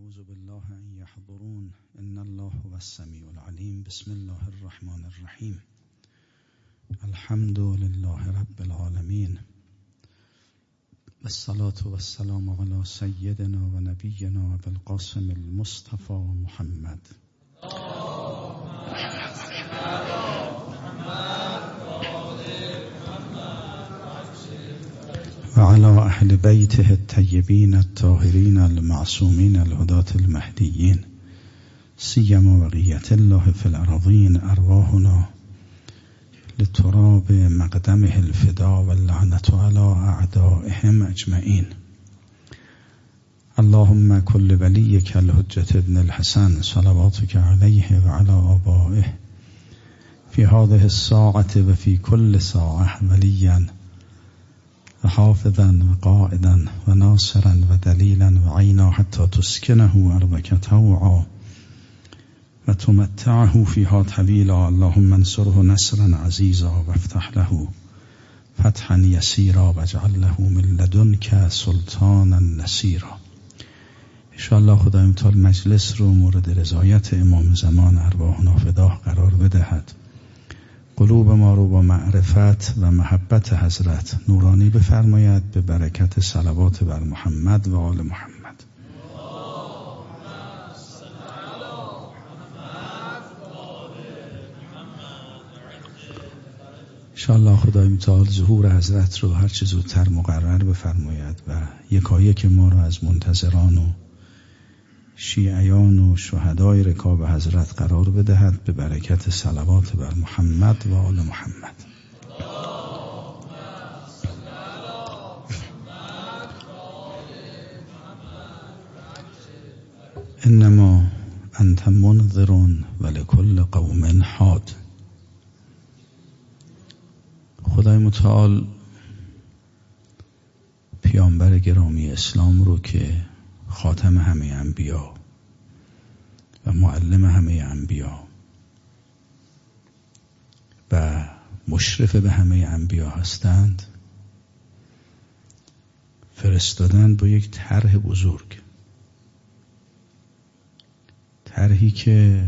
اعوذ بالله ان يحضرون ان الله هو السمیع العلیم. بسم الله الرحمن الرحیم. الحمد لله رب العالمین، والصلاة والسلام علی سیدنا و نبینا بالقاسم المصطفى محمد و علی اهل بیته الطیبین الطاهرین المعصومین الهداة المهدیین، سیما بقیة الله فی الارضین. ارواحنا لتراب مقدمه الفدا واللعنة علی اعدائهم اجمعین. اللهم كل ولیک الحجة ابن الحسن صلواتك علیه و علی آبائه فی هذه الساعة و فی كل ساعة ولیا و حافظا و قائدا و ناصرا و دلیلا و عینا حتی تسکنه ارضک طوعا و تمتعه فیها طویلا. اللهم انصره نصرا عزیزا و افتح له فتحا یسیرا و اجعل له من لدنک سلطانا نصیرا. انشاءالله خدای متعال مجلس رو مورد رضایت امام زمان ارواحنا فداه قرار بدهد. قلوب ما رو با معرفت و محبت حضرت نورانی بفرماید به برکت صلوات بر محمد و آل محمد. انشاءالله خدای متعال ظهور حضرت رو هر چه زودتر مقرر بفرماید و یکایک ما رو از منتظران و شیعیان و شهدای رکاب حضرت قرار بدهد به برکت صلوات بر محمد و آل محمد. انما انت منذر ولکل قوم حاد. خدای متعال پیامبر گرامی اسلام رو که خاتم همه انبیا و معلم همه انبیا و مشرف به همه انبیا هستند فرستادن با یک طرح بزرگ، طرحی که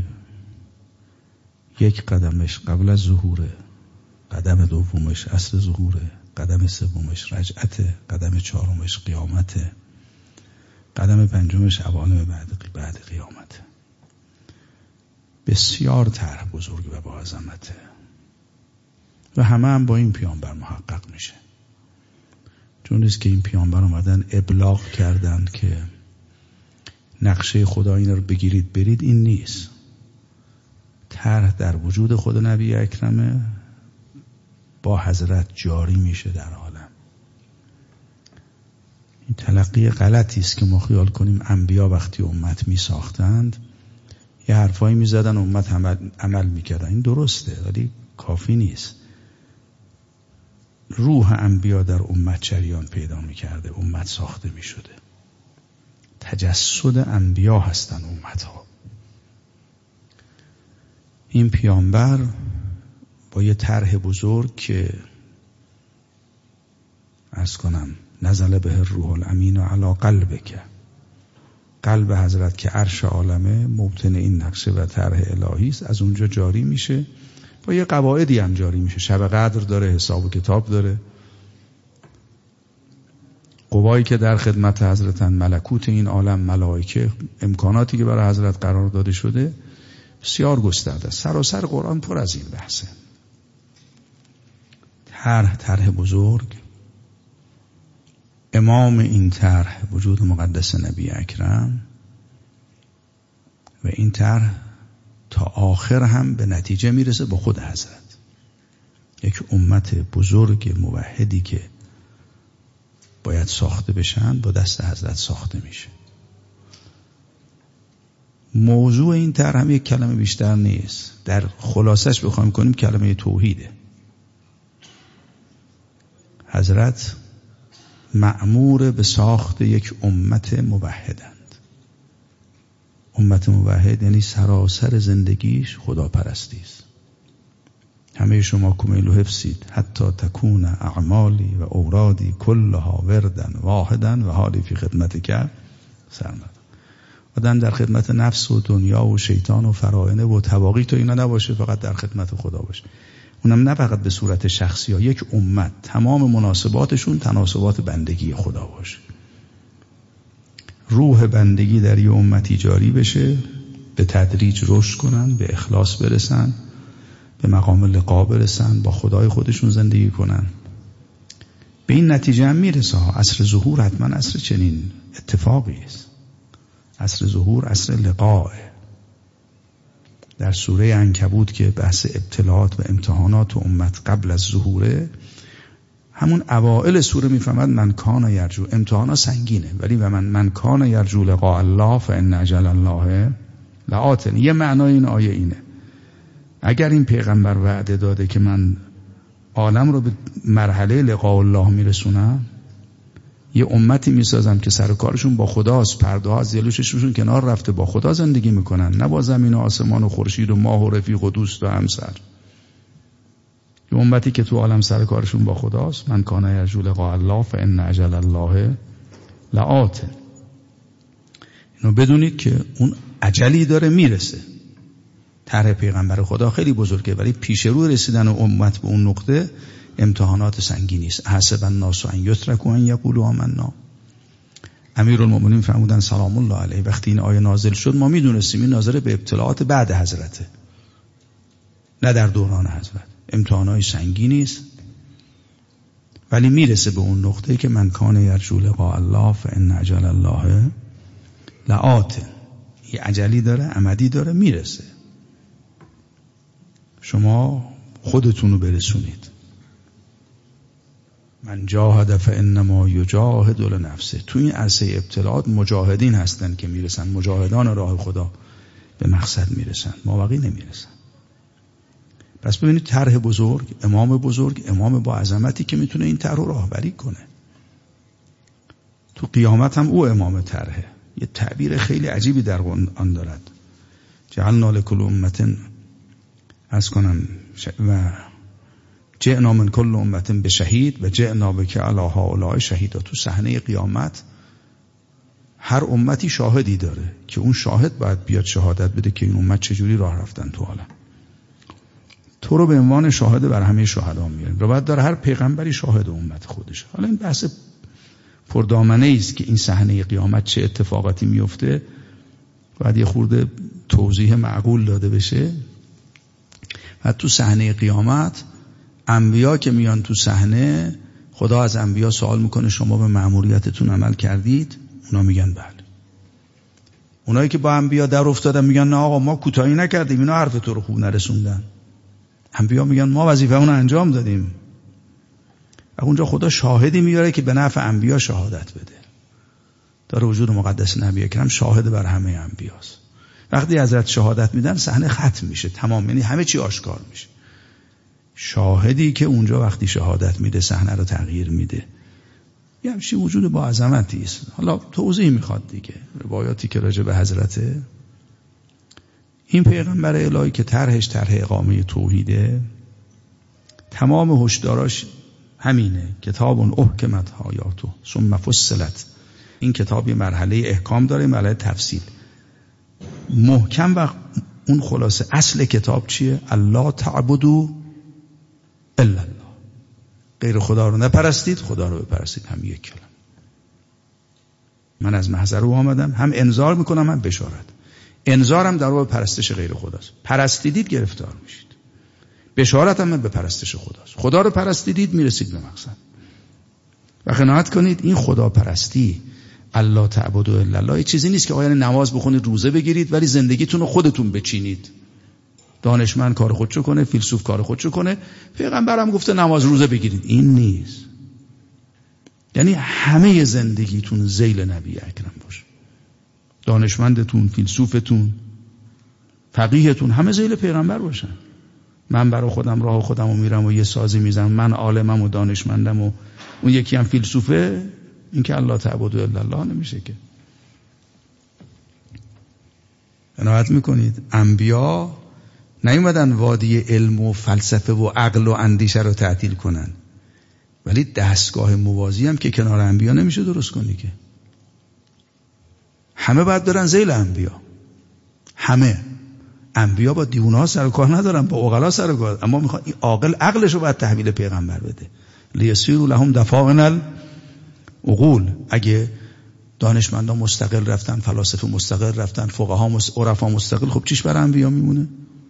یک قدمش قبل از ظهوره، قدم دومش عصر ظهوره، قدم سومش رجعته، قدم چهارمش قیامته، قدم پنجمش عوالم بعد قیامته. بسیار طرح بزرگ و با عظمته و همه هم با این پیامبر محقق میشه. چون نیست که این پیامبر اومدن ابلاغ کردن که نقشه خدا این رو بگیرید برید، این نیست. طرح در وجود خود نبی اکرمه، با حضرت جاری میشه در عالم. این تلقی غلطی است که ما خیال کنیم انبیا وقتی امت می ساختند یه حرفایی می زدن امت عمل می کردن. این درسته ولی کافی نیست. روح انبیا در امت جریان پیدا می کرده، امت ساخته می شده. تجسد انبیا هستن امت ها. این پیامبر با یه طرح بزرگ که عرض کنم نزل به الروح الامین علی قلبک، قلب حضرت که عرش عالمه موطن این نقشه و طرح الهی است، از اونجا جاری میشه. با یه قواعدی هم جاری میشه. شب قدر داره، حساب و کتاب داره. قوایی که در خدمت حضرتن، ملکوت این عالم، ملائکه، امکاناتی که برای حضرت قرار داده شده بسیار گسترده است. سراسر قرآن پر از این بحثه. طرح بزرگ. امام این طرح وجود مقدس نبی اکرم و این طرح تا آخر هم به نتیجه میرسه با خود حضرت. یک امت بزرگ موحدی که باید ساخته بشن با دست حضرت ساخته میشه. موضوع این طرح هم یک کلمه بیشتر نیست. در خلاصش بخوایم کنیم کلمه توحیده. حضرت مأمور به ساخت یک امت موحدند. امت موحد یعنی سراسر زندگیش خداپرستی است. همه شما کمیل و حفظید حتی تکون اعمالی و اورادی کلها وردن واحدن و حالی فی خدمت کرد سرمد. آدم در خدمت نفس و دنیا و شیطان و فرائنه و تواقیت و اینا نباشه، فقط در خدمت خدا باشه. اونم نه فقط به صورت شخصی ها، یک امت تمام مناسباتشون تناسبات بندگی خدا باشه. روح بندگی در یه امتی جاری بشه، به تدریج رشد کنن، به اخلاص برسن، به مقام لقا برسن، با خدای خودشون زندگی کنن. به این نتیجه هم میرسه. عصر ظهور حتما عصر چنین اتفاقی است. عصر ظهور عصر لقاه. در سوره عنکبوت که بحث ابتلاات و امتحانات و امت قبل از ظهوره، همون اوائل سوره میفهمد من کان یرجو. امتحانا سنگینه، ولی و من کان یرجو لقاء الله فان اجل الله لآت. یه معنای این آیه اینه، اگر این پیغمبر وعده داده که من عالم رو به مرحله لقاء الله میرسونم، یه امتی میسازم که سر کارشون با خداست، پرده ها از جلوششون کنار رفته، با خدا زندگی میکنن، نه با زمین و آسمان و خورشید و ماه و رفیق و دوست و همسر. یه امتی که تو عالم سر کارشون با خداست. من کان یرجو لقاء الله فان اجل الله لآت. اینو بدونید که اون اجلی داره میرسه. طرح پیغمبر خدا خیلی بزرگه، ولی پیش رو رسیدن امت به اون نقطه امتحانات سنگینی است. حسب الناس ان یترکوا ان یقولوا آمنا. امیرالمؤمنین فرمودن سلام الله علیه، وقتی این آیه نازل شد ما میدونستیم این ناظر به ابتلاعات بعد حضرته، نه در دوران حضرت. امتحانات سنگینی است، ولی میرسه به اون نقطه که من کان یرجو لقاء الله فان اجل الله لآت. یه اجلی داره، امدی داره، میرسه. شما خودتون رو برسونید. من جاهد فانما یجاهد لنفسه. تو این عرصه ابتلاعات مجاهدین هستن که میرسن، مجاهدان راه خدا به مقصد میرسن، مابقی نمیرسن. پس ببینید طرح بزرگ، امام با عظمتی که میتونه این طرح رو راهبری کنه. تو قیامت هم او امام طرحه. یه تعبیر خیلی عجیبی در آن دارد. جعلنا لكل امة از کنم و جئنا من کل امت به شهید و جئنا بک علی هؤلاء شهیدا. تو صحنه قیامت هر امتی شاهدی داره که اون شاهد باید بیاد شهادت بده که این امت چجوری راه رفتن تو عالم. تو رو به عنوان شاهد بر همه شهدا میاریم و بعد داره هر پیغمبری شاهد امت خودش. حالا این بحث پردامنه است که این صحنه قیامت چه اتفاقاتی میفته، باید یه خورده توضیح معقول داده بشه. و تو صحنه قیامت انبیا که میان تو صحنه، خدا از انبیا سوال میکنه شما به مأموریتتون عمل کردید؟ اونا میگن بله. اونایی که با انبیا در افتادن میگن نه آقا ما کوتاهی نکردیم، اینا حرف تو رو خوب نرسوندن. انبیا میگن ما وظیفه‌مون انجام دادیم. و اونجا خدا شاهدی میاره که به نفع انبیا شهادت بده. داره وجود مقدس نبی اکرم شاهد بر همه انبیاست. وقتی حضرت شهادت میدن صحنه ختم میشه، تمام، یعنی همه چی آشکار میشه. شاهدی که اونجا وقتی شهادت میده صحنه رو تغییر میده. یه همچین وجود با عظمتی است. حالا توضیح میخواد دیگه، روایاتی که راجع به حضرته. این پیغمبر الهی که طرح اقامه توحیده، تمام هشداراش همینه. کتاب احکمت آیاته ثم فصلت. این کتاب یه مرحله احکام داره، مرحله تفصیل. محکم و اون خلاصه اصل کتاب چیه؟ الله تعبدوا الا الله. غیر خدا رو نپرستید، خدا رو بپرستید. هم یک کلمه. من از محضر او آمدم، هم انذار میکنم هم بشارت. انذارم در راه پرستش غیر خداست. پرستیدید گرفتار میشید. بشارت هم به پرستش خداست. خدا رو پرستیدید میرسید به مقصد. و قناعت کنید این خدا پرستی، الله تعبدوا الا الله، چیزی نیست که آیان نماز بخونید، روزه بگیرید ولی زندگیتون رو خودتون بچینید. دانشمند کار خودشو کنه، فیلسوف کار خودشو کنه، پیغمبرم گفته نماز روزه بگیرید. این نیست. یعنی همه زندگیتون ذیل نبی اکرم باشه. دانشمندتون، فیلسوفتون، فقیهتون همه ذیل پیغمبر باشن. من برای خودم راه خودم رو میرم و یه سازی میزنم، من عالمم و دانشمندم و اون یکی هم فیلسوفه، این که الله تعبدوا الا الله نمیشه که. عنایت میکنید انبیا نیومدن وادی علم و فلسفه و عقل و اندیشه رو تعطیل کنن، ولی دستگاه موازی هم که کنار انبیا نمیشه درست کنی که. همه باید برن ذیل انبیا. همه انبیا با دیوانه‌ها سر کار ندارن، با عقلا سر کار، اما میخواد این عاقل عقلش رو باید تحویل پیغمبر بده. لیسیروا لهم دفاعن العقول. اگه دانشمندان مستقل رفتن، فلاسفه مستقل رفتن، فقها عرفا مستقل، خب چیش برای انبیا میمونه؟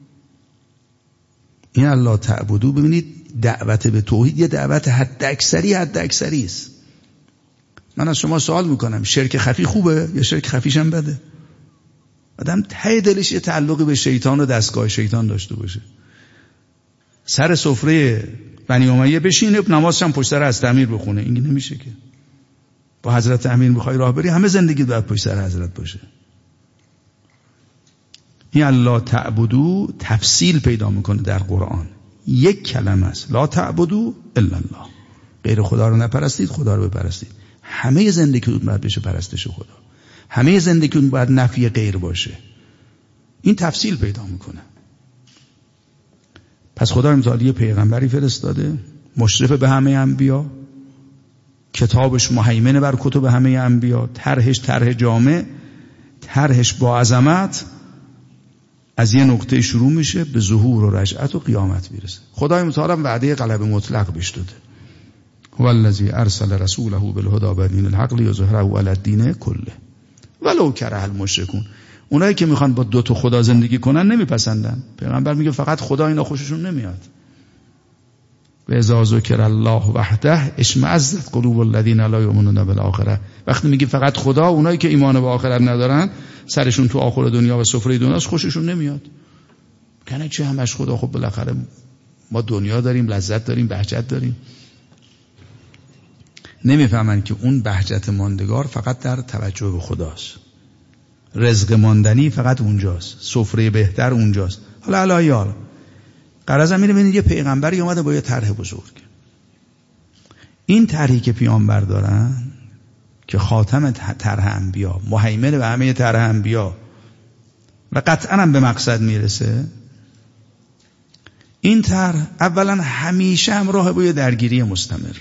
این الله تعبدو، ببینید دعوت به توحید یه دعوت حد اکثری است. من از شما سوال میکنم شرک خفی خوبه یا شرک خفیش هم بده؟ آدم ته دلش یه تعلقی به شیطان و دستگاه شیطان داشته باشه، سر سفره بنی امیه بشینه، نمازش هم پشت سر حضرت امیر بخونه. این نمیشه که. با حضرت امیر میخوای راه بری، همه زندگی باید پشت سر حضرت باشه. این الله تعبدو تفصیل پیدا میکنه در قرآن. یک کلمه است، لا تعبدو الا الله. غیر خدا رو نپرستید، خدا رو بپرستید. همه زندگیتون باید بشه پرستش خدا. همه زندگیتون باید نفی غیر باشه. این تفصیل پیدا میکنه. پس خدا متعال یه پیغمبری فرستاده، مشرف به همه انبیا، کتابش مهیمنه بر کتب همه انبیا، طرحش طرح جامع، طرحش با عظمت، از یه نقطه شروع میشه به ظهور و رجعت و قیامت میرسه. خدای متعال وعده غلبه مطلق بهش داده. هو الذی ارسل رسوله بالهدی و دین الحق لیظهره علی الدین کله ولو کره المشرکون. اونایی که میخوان با دو تا خدا زندگی کنن نمیپسندن. پیغمبر میگه فقط خدا، اینا خوششون نمیاد. و اذا ذکر الله وحده اشمئزت قلوب الذین لا یؤمنون بالآخره. وقتی میگه فقط خدا، اونایی که ایمان به آخرت ندارن سرشون تو آخر دنیا و سفره دنیاست، خوششون نمیاد. کنه چه همش خدا؟ خب بالاخره ما دنیا داریم، لذت داریم، بهجت داریم. نمیفهمن که اون بهجت ماندگار فقط در توجه به خداست. رزق ماندنی فقط اونجاست، سفره بهتر اونجاست. حالا الهیار قرضم اینه، ببینید یه پیغمبری اومده با یه طرح بزرگ. این طرحی که پیامبر دارن که خاتم طرح انبیا، مهیمن به همه طرح انبیا و قطعا هم به مقصد میرسه، این طرح اولا همیشه همراه با یه درگیری مستمر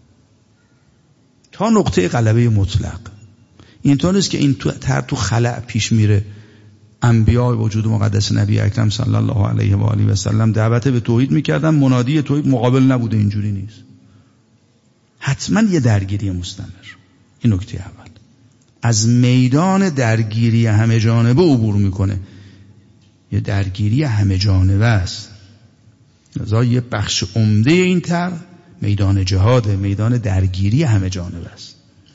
تا نقطه غلبه مطلق. اینطور نیست که این طرح تو خلأ پیش میره. انبیاء وجود مقدس نبی اکرم صلی الله علیه و آله و سلم دعوت به توحید میکردن، منادی توحید مقابل نبوده. اینجوری نیست، حتما یه درگیری مستمر. این نکته اول. از میدان درگیری همه جانبه عبور میکنه. یه درگیری همه جانبه است. لذا یه بخش عمده این طرح میدان جهاد، میدان درگیری همه جانبه است.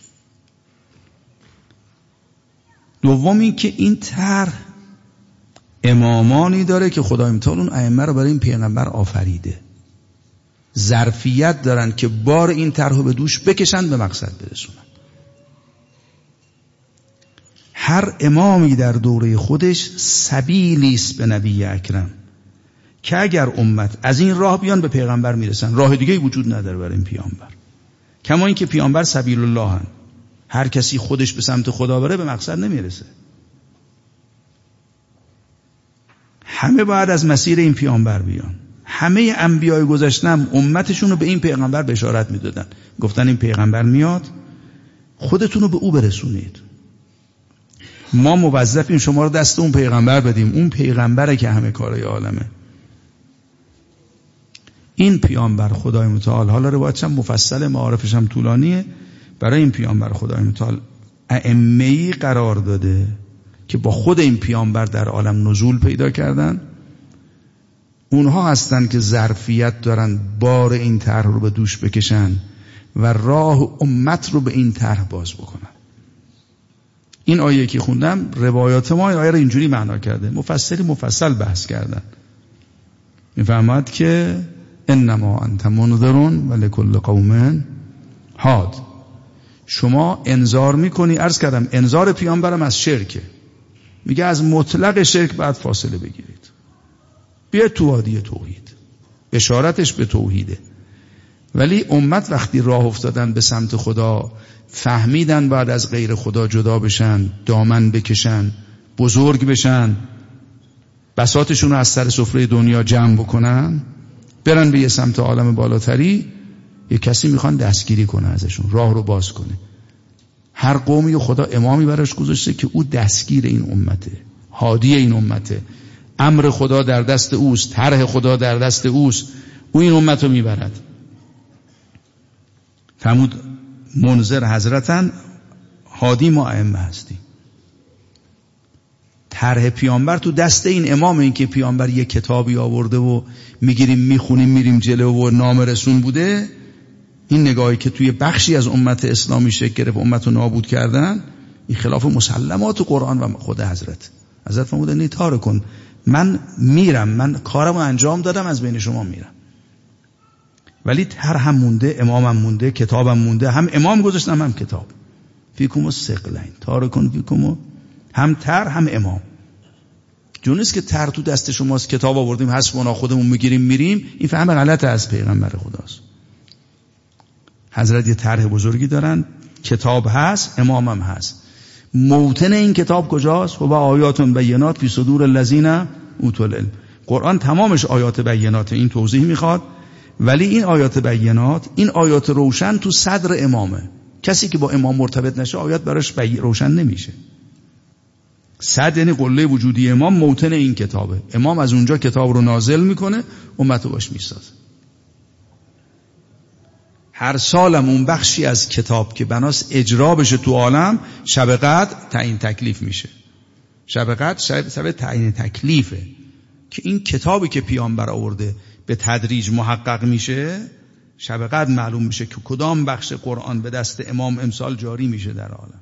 دومی که این طرح امامانی داره که خدای متعال اون ائمه رو برای این پیغمبر آفریده. ظرفیت دارن که بار این طرح رو به دوش بکشن، به مقصد برسونن. هر امامی در دوره خودش سبیلی است به نبی اکرم که اگر امت از این راه بیان به پیغمبر میرسن. راه دیگه وجود نداره برای این پیامبر. کما این که پیامبر سبیل الله هن. هر کسی خودش به سمت خدا بره به مقصد نمیرسه. همه باید از مسیر این پیامبر بیان. همه انبیای گذشته هم امتشون رو به این پیغمبر بشارت میدادن، گفتن این پیغمبر میاد، خودتون رو به او برسونید. ما موظفیم شما رو دست اون پیغمبر بدیم. اون پیغمبره که همه کارهای عالمه. این پیامبر خدای متعال، حالا روایتش هم مفصل، معارفش هم طولانیه، برای این پیامبر خدای متعال ائمه‌ای قرار داده که با خود این پیامبر در عالم نزول پیدا کردن. اونها هستن که ظرفیت دارن بار این طرح رو به دوش بکشن و راه امت رو به این طرح باز بکنن. این آیه که خوندم روایات ما آیه رو اینجوری معنا کرده، مفصل بحث کردن. میفهمد که انما انت منذرون ولکل قوم هاد. شما انذار میکنی. عرض کردم انذار پیامبرم از شرکه. میگه از مطلق شرک باید فاصله بگیرید، بیا تو وادی توحید. بشارتش به توحیده. ولی امت وقتی راه افتادن به سمت خدا، فهمیدن بعد از غیر خدا جدا بشن، دامن بکشن، بزرگ بشن، بساطشون رو از سر سفره دنیا جمع بکنن، برن به یه سمت عالم بالاتری، یه کسی میخوان دستگیری کنه ازشون، راه رو باز کنه. هر قومی خدا امامی براش گذاشته که او دستگیر این امته، هادی این امته، امر خدا در دست اوست، طرح خدا در دست اوست، او این امت رو میبرد. فرمود منذر حضرتن، هادی ما ائمه هستیم. طرح پیامبر تو دست این امام، این که پیامبر یه کتابی آورده و میگیریم میخونیم میریم جلو و نام رسون بوده، این نگاهی که توی بخشی از امت اسلامی شکل گرفت امت رو نابود کردن، این خلاف مسلمات قرآن و خود حضرت فرمودن نیتار کن، من میرم، من کارمو انجام دادم، از بین شما میرم، ولی طرحم مونده، امامم مونده، کتابم مونده، هم امام گذاشتم هم کتاب. فیکم الثقلین تارکون فیکم، هم طرح هم امام. جون نیست که طرح تو دست شماست، کتاب آوردیم حسبنا خودمون میگیریم میریم، این فهم غلط از پیغمبر خداست. حضرت یه طرح بزرگی دارن، کتاب هست، امامم هست. موطن این کتاب کجاست؟ و آیات بینات فی صدور الذین اوتوا العلم. قرآن تمامش آیات بینات، این توضیح میخواد، ولی این آیات بینات، این آیات روشن تو صدر امامه. کسی که با امام مرتبط نشه آیات براش روشن نمیشه. صدر یعنی قله وجودی امام، موطن این کتابه. امام از اونجا کتاب رو نازل میکنه، امت رو باش میسازه. هر سالم اون بخشی از کتاب که بناس اجرا بشه تو عالم، شب قدر تعیین تکلیف میشه. شب قدر شب تعیین تکلیفه که این کتابی که پیامبر آورده به تدریج محقق میشه. شب قدر معلوم میشه که کدام بخش قرآن به دست امام امسال جاری میشه در عالم.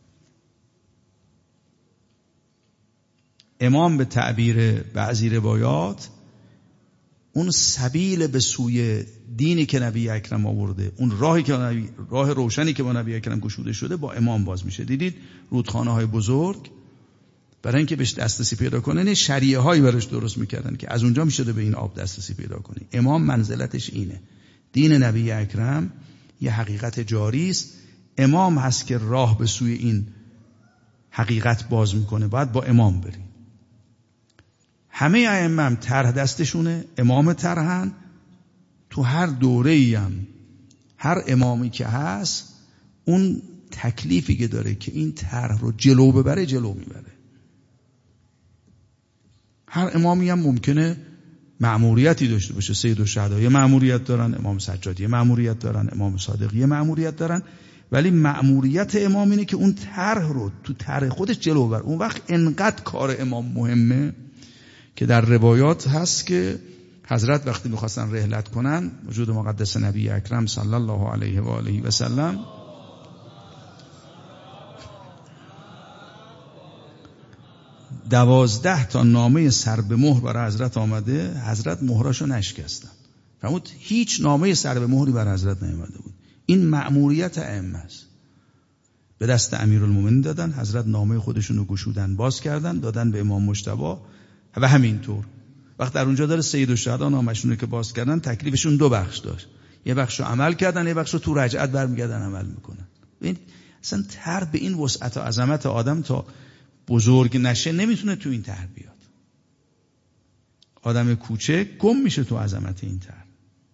امام به تعبیر بعضی روایات اون سبیل به سوی دینی که نبی اکرم آورده، اون راه روشنی که با نبی اکرم گشوده شده، با امام باز میشه. دیدید رودخانه های بزرگ برای اینکه بهش دسترسی پیدا کنن شریعه هایی براش درست میکردن که از اونجا میشده به این آب دسترسی پیدا کنی. امام منزلتش اینه. دین نبی اکرم یه حقیقت جاری است، امام هست که راه به سوی این حقیقت باز میکنه. باید با امام بریم. همه ائمه هم طرح دستشونه، امام طرحن. تو هر دوره‌ای هم هر امامی که هست اون تکلیفی که داره که این طرح رو جلو ببره جلو میبره. هر امامی هم ممکنه مأموریتی داشته باشه. سید الشهدا یه مأموریت دارن، امام سجادی یه مأموریت دارن، امام صادقی یه مأموریت دارن، ولی مأموریت امام اینه که اون طرح رو تو طرح خودش جلو ببره. اون وقت انقدر کار امام مهمه که در روایات هست که حضرت وقتی میخواستن رحلت کنن، وجود مقدس نبی اکرم صلی الله علیه و آله و سلم 12 تا نامه سر به مهر برای حضرت آمده، حضرت مهراشو نشکستن. فرمود هیچ نامه سر به مهری برای حضرت نیامده بود. این مأموریت ائمه است. به دست امیرالمومنین دادن، حضرت نامه خودشون رو گشودن، باز کردن، دادن به امام مجتبی و همینطور. وقت در اونجا داره سید الشهدا نامشونه که باز کردن، تکلیفشون دو بخش داشت. یه بخشو عمل کردن، یه بخشو تو رجعت برمیگردن عمل میکنن. ببین اصلا طرح به این وسعت و عظمت آدم تا بزرگ نشه نمیتونه تو این طرح بیاد. آدم کوچک گم میشه تو عظمت این طرح.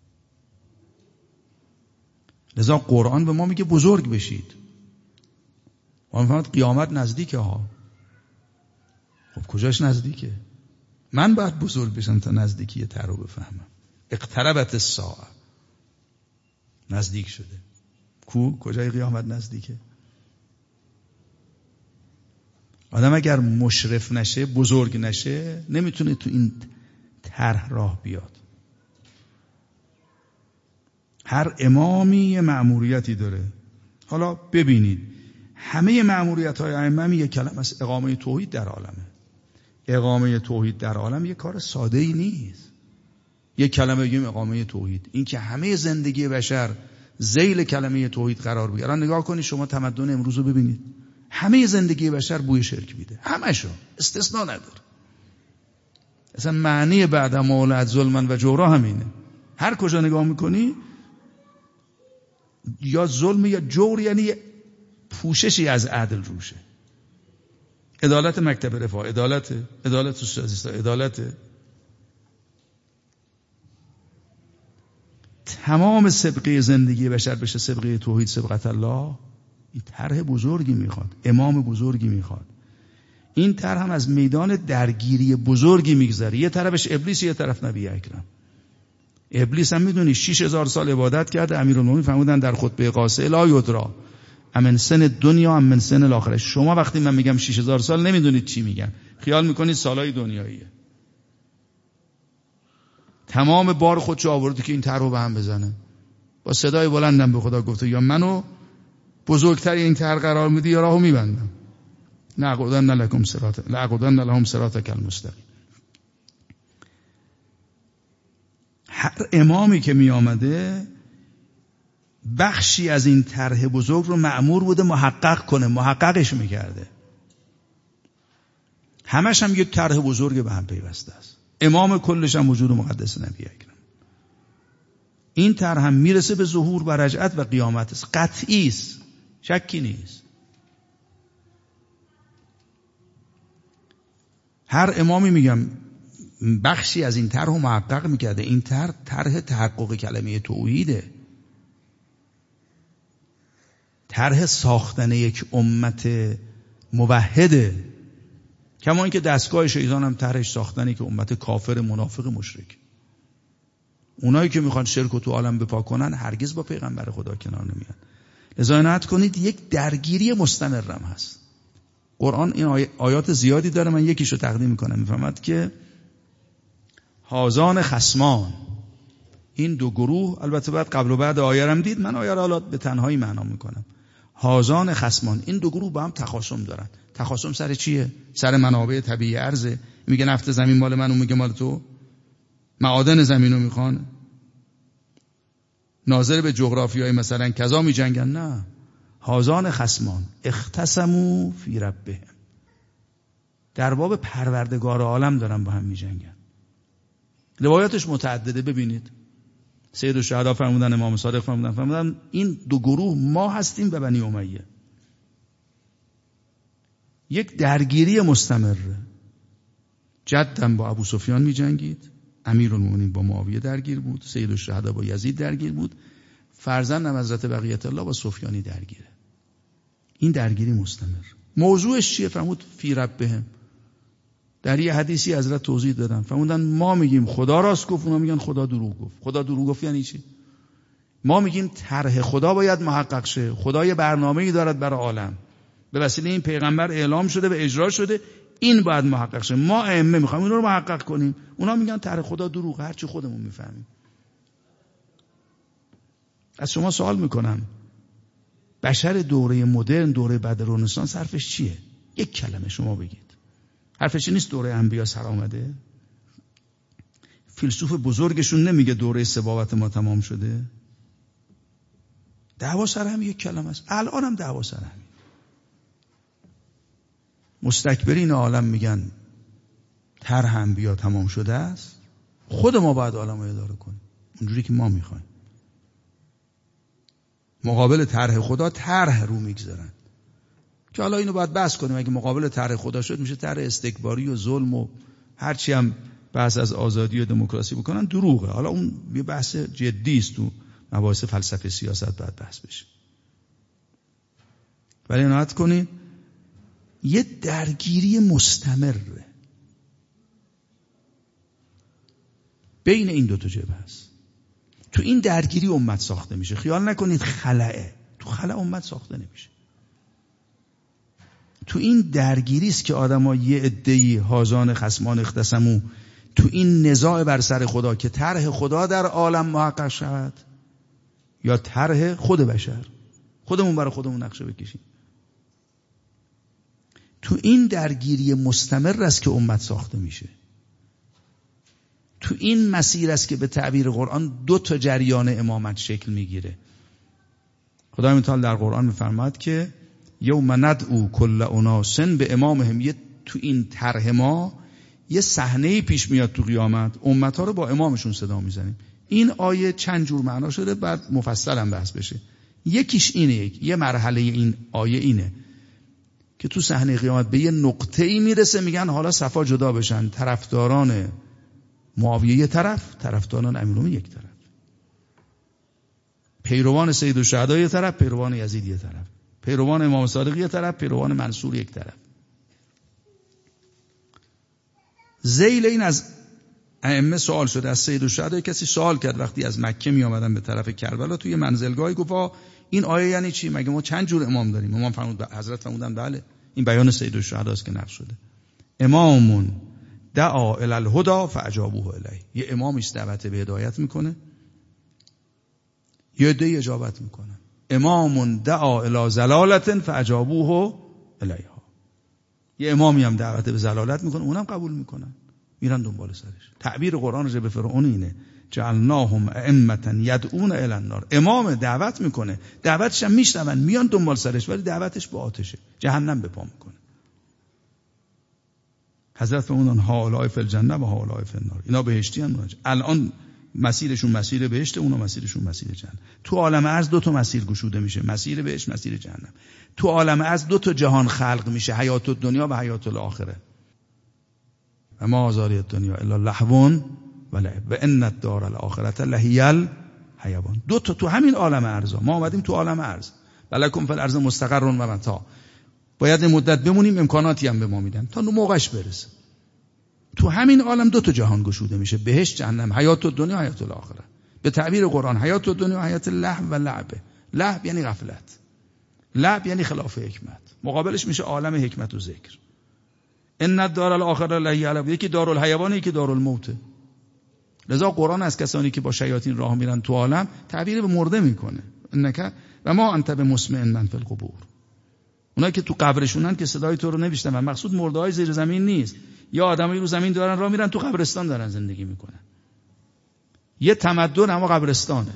لذا قرآن به ما میگه بزرگ بشید. ما میفهمید قیامت نزدیکه ها. خب کجاش نزدیکه؟ من باید بزرگ بشم تا نزدیکی طرح رو بفهمم. اقتربت الساعه، نزدیک شده. کجای قیامت نزدیکه؟ آدم اگر مشرف نشه، بزرگ نشه، نمیتونه تو این طرح راه بیاد. هر امامی یه مأموریتی داره. حالا ببینید همه مأموریت‌های ائمه یک کلمه است: اقامه توحید در عالمه. اقامه توحید در عالم یک کار ساده‌ای نیست. یک کلمه بگیم اقامه توحید، این که همه زندگی بشر ذیل کلمه توحید قرار بگیره. نگاه کنید شما تمدن امروز رو ببینید، همه زندگی بشر بوی شرک میده، همشو، استثناء نداره. اصلا معنی بعد ما ولعت ظلمن و جورا همینه. هر کجا نگاه میکنی یا ظلم یا جور، یعنی پوششی از عدل روشه. عدالت مکتب رفاه، عدالت سوسیالیستا، عدالت. تمام سبقه زندگی بشر بشه سبقه توحید، سبقت الله. این طرح بزرگی میخواد، امام بزرگی میخواد. این طرح هم از میدان درگیری بزرگی میگذره. یه طرفش ابلیس، یه طرف نبی اکرم. ابلیس هم میدونی 6000 سال عبادت کرده. امیرالمومنین فرمودن در خطبه قاصه لا یدرا امن سن دنیا امن سن الاخره. شما وقتی من میگم 6000 سال نمیدونید چی میگم، خیال میکنید سالهای دنیاییه. تمام بار خودشو آورده که این طرح رو به هم بزنه. با صدای بلندم به خدا گفته یا منو بزرگتر این طرح قرار میدی یا راهو میبندم. لأقعدن لهم صراطک المستقیم. هر امامی که می آمده بخشی از این طرح بزرگ رو مأمور بوده محقق کنه، محققش میکرده. همش هم یک طرح بزرگ به هم پیوسته است. امام کلش هم وجود مقدس نبی اکرم. این طرح هم میرسه به ظهور و رجعت و قیامت است. قطعی است، شکی نیست. هر امامی میگم بخشی از این طرح رو محقق میکرده. این طرح تحقق کلمه توحیده، طرح ساختن یک امت موحده. کما اینکه دستگاه شیطان هم طرحش ساختن یک امت کافر منافق مشرک. اونایی که میخوان شرک و تو عالم بپا کنن هرگز با پیغمبر خدا کنار نمیان. لذا عنایت کنید یک درگیری مستمرم هست. قرآن این آیات زیادی داره، من یکیشو تقدیم میکنم. میفهمد که هازان خصمان، این دو گروه، البته بعد قبل و بعد آیه هم دید، من آیه را حالا به تنهایی معنا میکنم. هازان خصمان، این دو گروه با هم تخاصم دارن. تخاصم سر چیه؟ سر منابع طبیعی ارزه. میگه نفت زمین مال من، اون میگه مال تو. معادن زمینو میخوان. ناظر به جغرافیای مثلا کذا میجنگن. نه، هازان خصمان اختصموا فی ربهم، در باب پروردگار عالم دارن با هم میجنگن. روایاتش متعدده. ببینید سید الشهدا فرمودن، امام صادق فرمودن این دو گروه ما هستیم و بنی امیه. یک درگیری مستمره. جدم با ابو سفیان می جنگید، امیرالمومنین با معاویه درگیر بود، سید الشهدا با یزید درگیر بود، فرزندم حضرت بقیت الله با سفیانی درگیره. این درگیری مستمر. موضوعش چیه؟ فرمود فی ربهم. در یه حدیثی حضرت توضیح دادن، فرمودن ما میگیم خدا راست گفت، اونا میگن خدا دروغ گفت. خدا دروغ گفت یعنی چی؟ ما میگیم طرح خدا باید محقق شه. خدا یه برنامه‌ای دارد برای عالم، به وسیله این پیغمبر اعلام شده و اجرا شده، این باید محقق شه. ما ائمه میخوایم اون رو محقق کنیم، اونا میگن طرح خدا دروغ، هرچی خودمون میفهمیم. از شما سوال میکنم، بشر دوره مدرن، دوره بعد رنسانس، حرفش چیه؟ یک کلمه شما بگید. حرفش نیست دوره انبیا سر آمده؟ فیلسوف بزرگشون نمیگه دوره سباوت ما تمام شده؟ دعوا سر هم یک کلمه است. الان هم دعوا سر همین. مستکبرین عالم میگن طرح انبیا تمام شده است، خود ما باید عالم رو اداره کنیم اونجوری که ما میخوایم. مقابل طرح خدا طرح رو میگذارن که حالا اینو باید بحث کنیم. اگه مقابل طرح خدا شد میشه طرح استکباری و ظلم و هرچی هم بحث از آزادی و دموکراسی بکنن دروغه. حالا اون یه بحث جدی است، تو مباحث فلسفه سیاست باید بحث بشه. ولی عنایت کنید یه درگیری مستمره بین این دو تا جبهه است. تو این درگیری امت ساخته میشه. خیال نکنید خلأه، تو خلأ امت ساخته نمیشه. تو این درگیری است که آدم‌ها یه عده‌ای هازان خصمان اختصموا، تو این نزاع بر سر خدا که طرح خدا در عالم محقق شود یا طرح خود بشر، خودمون برای خودمون نقشه بکشیم. تو این درگیری مستمر است که امت ساخته میشه. تو این مسیر است که به تعبیر قرآن دو تا جریان امامت شکل میگیره. خدای متعال در قرآن میفرماد که یوم ندعو کل اناس به امامهم. تو این طرح ما یه صحنه‌ای پیش میاد تو قیامت، امت‌ها رو با امامشون صدا میزنیم. این آیه چند جور معنا شده، بعد مفصل هم بحث بشه. یکیش اینه، یه مرحله این آیه اینه که تو صحنه قیامت به یه نقطه‌ای میرسه، میگن حالا صفا جدا بشن، طرفداران معاویه یه طرف، طرفداران امیرالمومنین یک طرف، پیروان سید الشهدا یه طرف، پیروان یزید یه طرف. پیروان امام صادق یک طرف، پیروان منصور یک طرف. ذیل این از ائمه سوال شده، از سید الشهدا کسی سوال کرد وقتی از مکه می آمدن به طرف کربلا توی منزلگاهی، گفت این آیه یعنی چی؟ مگه ما چند جور امام داریم؟ امام حضرت فرمودن بله این بیان سید الشهدا است که نقل شده. امامون دعا الی الهدی فاجابوه الیه، یه امامی است دعوت به هدایت میکنه، یه عده اجابت میکنن. امامون دعا الی ضلالت فاجابوه الیها، یه امامی هم دعوت به ضلالت میکنه، اونم قبول میکنن، میرن دنبال سرش. تعبیر قرآن راجع به فرعون اینه جعلناهم ائمة یدعون الی النار. امام دعوت میکنه، دعوتش هم میشنون، میان دنبال سرش، ولی دعوتش به آتشه، جهنم به پا میکنه. حضرت فرمودن هؤلاء فی الجنه و هؤلاء فی النار، اینا بهشتی ان، الان مسیرشون مسیر بهشت، اونا مسیرشون مسیر جهنم. تو عالم ارض دو تا مسیر گشوده میشه، مسیر بهشت، مسیر جهنم. تو عالم ارض دو تا جهان خلق میشه، حیات الدنیا و حیات الاخره. و ما آزاری الدنیا الا لهو و لعب و ان الدار الاخره لهی الحیوان. دو تا تو همین عالم ارض، ما اومدیم تو عالم ارض، ولکم فی الارض مستقر و متاع، باید مدت بمونیم، امکاناتی هم به ما میدن تا موقعش برسه. تو همین عالم دو تا جهان گشوده میشه، بهشت جهنم، حیات الدنیا حیات الاخره. به تعبیر قرآن حیات الدنیا حیات لهو و لعب. لهو یعنی غفلت، لعب یعنی خلاف حکمت، مقابلش میشه عالم حکمت و ذکر. ان الدار الاخره لهی الحیوان، یکی دارالحیوان، یکی دارالموت. لذا قرآن از کسانی که با شیاطین راه میرن تو عالم تعبیر به مرده میکنه، انک و ما انت بمسمع من فی القبور. اونایی که تو قبرشونن که صدای تو رو نمیشنون، مقصود مرده‌های زیر زمین نیست، یا آدمایی رو زمین دارن راه میرن، تو قبرستان دارن زندگی میکنن. یه تمدن اما قبرستانه،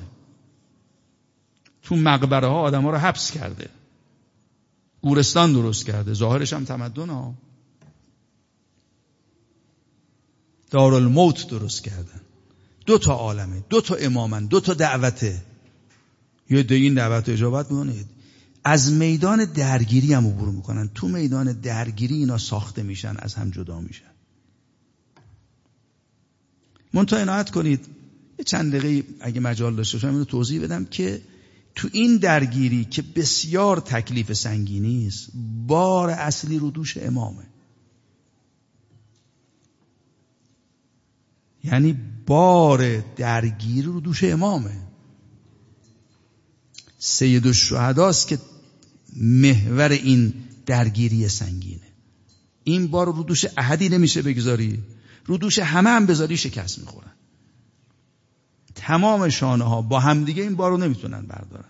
تو مقبره ها آدم‌ها رو حبس کرده، گورستان درست کرده، ظاهرش هم تمدن ها. دارالموت درست کردن. دو تا عالمه، دو تا امامن، دو تا دعوته. یه ده این دعوت اجابت میکنه، از میدان درگیری هم عبور میکنن. تو میدان درگیری اینا ساخته میشن، از هم جدا میشن. منتها عنایت کنید یه چند دقیقه اگه مجال داشته باشم اینو توضیح بدم که تو این درگیری که بسیار تکلیف سنگینی است، بار اصلی رو دوش امامه. یعنی بار درگیری رو دوش امامه. سید الشهداست که محور این درگیری سنگینه. این بار رو دوش احدی نمیشه بگذاری، رو دوش همه هم بذاری شکست میخورن. تمام شانه ها با همدیگه این بار رو نمیتونن بردارن.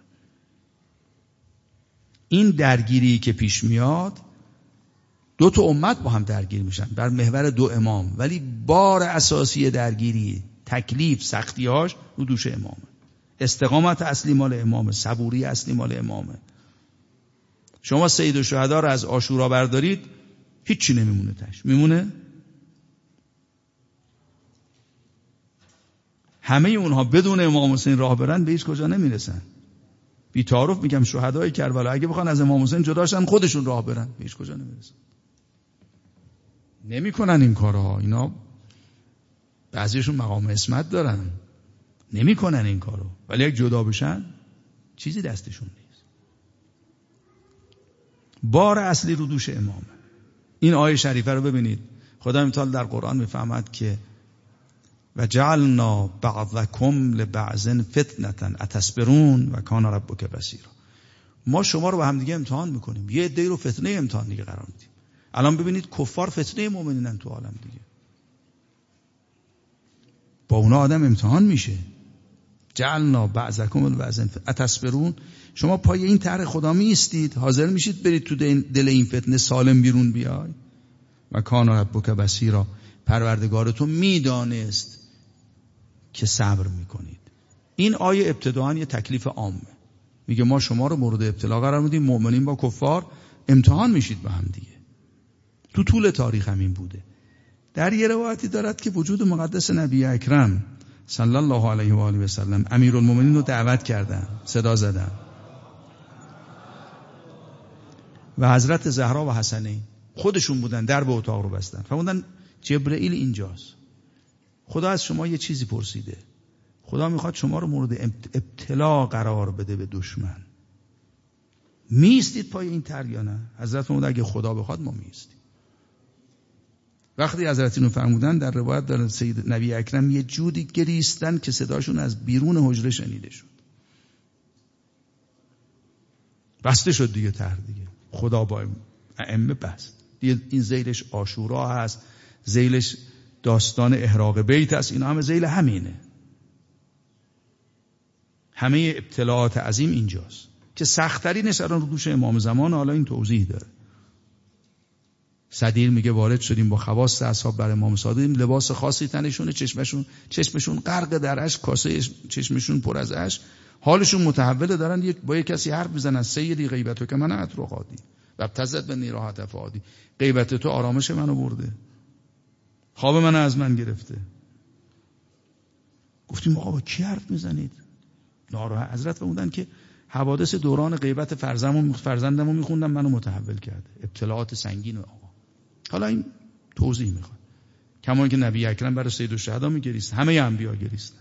این درگیری که پیش میاد، دو تا امت با هم درگیر میشن بر محور دو امام، ولی بار اساسی درگیری، تکلیف، سختیاش رو دوش امامه. استقامت اصلی مال امامه، صبوری اصلی مال امامه. شما سید الشهدا رو از عاشورا بردارید، هیچی نمیمونه تاش، میمونه همه اونها بدون امام حسین راه برن به هیچ کجا نمیرسن. بی تعارف میگم شهدای کربلا اگه بخوان از امام حسین جدا شن خودشون راه برن به هیچ کجا نمیرسن. نمیکنن این کارها. اینا بعضیشون مقام عصمت دارن، نمیکنن این کارو، ولی اگه جدا بشن چیزی دستشون نیست. بار اصلی رو دوش امامه. این آیه شریفه رو ببینید، خدا متعال در قرآن میفهمد که و جعلنا بعضکم لبعض فتنة اتصبرون و کان ربک بصیرا. ما شما رو با هم دیگه امتحان میکنیم، یه عده رو فتنه امتحان دیگه قرار میدیم. الان ببینید کفار فتنه مؤمنینن تو عالم دیگه، با اونا آدم امتحان میشه. جعلنا بعضکم لبعض اتصبرون. شما پای این طرح خدا میستید، حاضر میشید برید تو دل این فتنه سالم بیرون بیای. و کان ربک بصیرا، پروردگارتون میدانست که صبر میکنید. این آیه ابتداعاً یه تکلیف عامه، میگه ما شما رو مورد ابتلا قرار میدیم، مؤمنین با کفار امتحان میشید با هم دیگه. تو طول تاریخ همین بوده. در یه روایتی دارد که وجود مقدس نبی اکرم صلی الله علیه و آله و سلم امیرالمومنین رو دعوت کردن، صدا زدن و حضرت زهرا و حسنین خودشون بودن، در به اتاق رو بستن. فرمودن جبرئیل اینجاست، خدا از شما یه چیزی پرسیده، خدا میخواد شما رو مورد ابتلا قرار بده به دشمن. میستید پای این تر یا نه؟ حضرت فرمود اگه خدا بخواد ما میستیم. وقتی حضرت اینو فرمودن در روایت داره سید نبی اکرم یه جوری گریستن که صداشون از بیرون حجره شنیده شد. بسته شد دیگه تر دیگه. خدا با ائمه بست. دیگه این ذیلش عاشورا هست، ذیلش داستان احراق بیت هست، اینا همه ذیل همینه. همه ابتلاعات عظیم اینجاست که سخت‌ترینش الان رو دوش امام زمان. حالا این توضیح داره. صدیر میگه وارد شدیم با خواص اصحاب بر امام صادق، لباس خاصی تنشونه، چشمشون غرق در اشک، کاسه چشمشون پر از اشک، حالشون متحوله، دارن با یک کسی حرف میزنن سیدی غیبتو که من اترقادی و ابتزت به نیراحت افادی، غیبت تو آرامش منو برده، خواب من از من گرفته. گفتیم آقا با کی حرف میزنید؟ ناراحت. حضرت فرمودن که حوادث دوران غیبت فرزندمو میخوندم، منو متحول کرده، ابتلاعات سنگین. آقا حالا این توضیح میخواد. کما که نبی اکرم برای سید الشهدا میگریست، همه انبیا گریستن.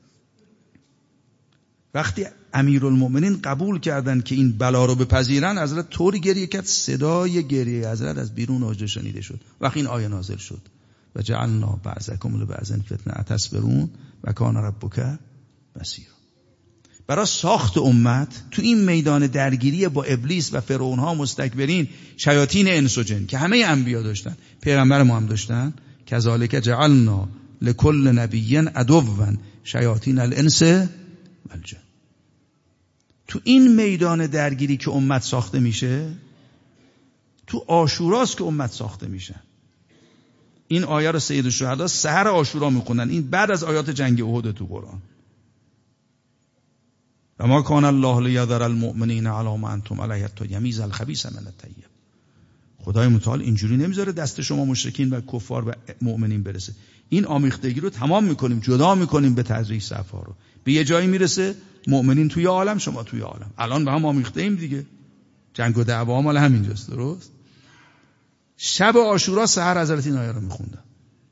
وقتی امیرالمومنین قبول کردن که این بلا رو بپذیرن، حضرت طوری گریه کرد صدای گریه حضرت از بیرون حجره شنیده شد. وقتی این آیه نازل شد و جعلنا بعضکم لبعض فتنه اتصبرون و کان ربک بصیرا. برای ساخت امت تو این میدان درگیری با ابلیس و فرعون ها مستکبرین، شیاطین انس و جن که همه انبیا داشتن، پیغمبر ما هم داشتن، کذالک جعلنا لکل نبی عدوا شیاطین الانس والجن. تو این میدان درگیری که امت ساخته میشه، تو عاشوراست که امت ساخته میشه. این آیه رو سید الشهدا سحر عاشورا میخونن. این بعد از آیات جنگ احد تو قرآن. و ما کان الله لیذر المؤمنین علی ما انتم علیه حتی یمیز الخبیث من الطیب. خدای متعال اینجوری نمیذاره دست شما مشرکین و کفار و مؤمنین برسه. این آمیختگی رو تمام میکنیم، جدا میکنیم به تدریج صفها رو. به یه جایی میرسه مؤمنین توی عالم، شما توی عالم. الان به هم آمیخته ایم دیگه. جنگ و دعوا مال همینجاست. درست؟ شب عاشورا سحر حضرت این آیه رو میخوندن